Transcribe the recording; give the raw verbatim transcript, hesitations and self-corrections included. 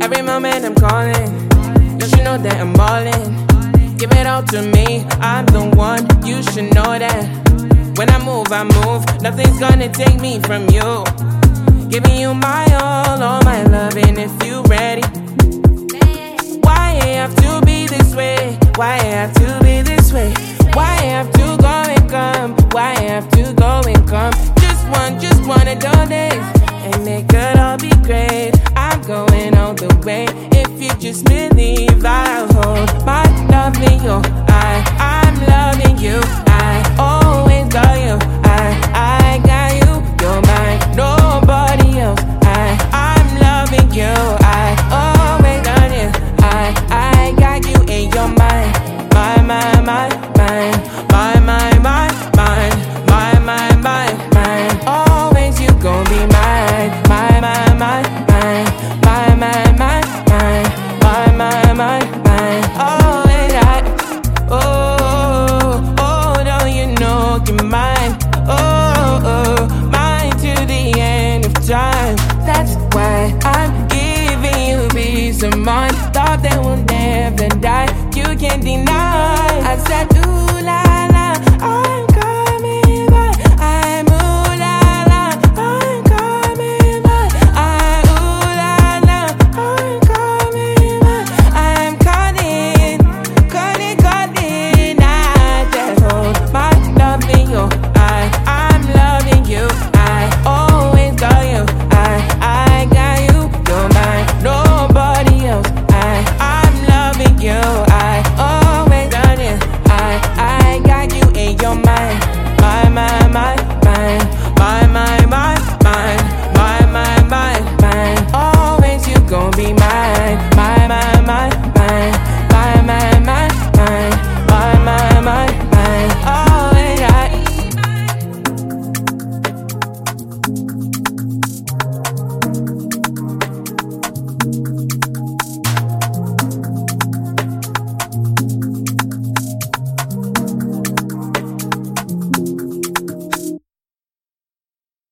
Every moment I'm calling, you should know that I'm all in. Give it all to me, I'm the one, you should know that. When I move, I move, nothing's gonna take me from you. Giving you my all, all my loving if you ready. Why it have to be this way? Why it have to be this way? Why it have to go and come? Why it have to go and come? Just one, just one of those days, and it could all be great. I'm going all the way. If you just believe, I'll hold my love in you. I, I'm loving you. I always got you. I, I got you. You're mine, nobody else. I, I'm loving you. I always got you. I, I got you and you're mine. My, my, my, mine. My, my, my, mine. My, my, my, mine. Always you gon' be mine. My, my, my, mine. My, my, my, mine. My, my, my, mine. Always I. Oh, oh, don't you know you're mine? Oh, oh, mine to the end of time. That's why I'm giving you peace of mind. Thought that will never die. You can't deny.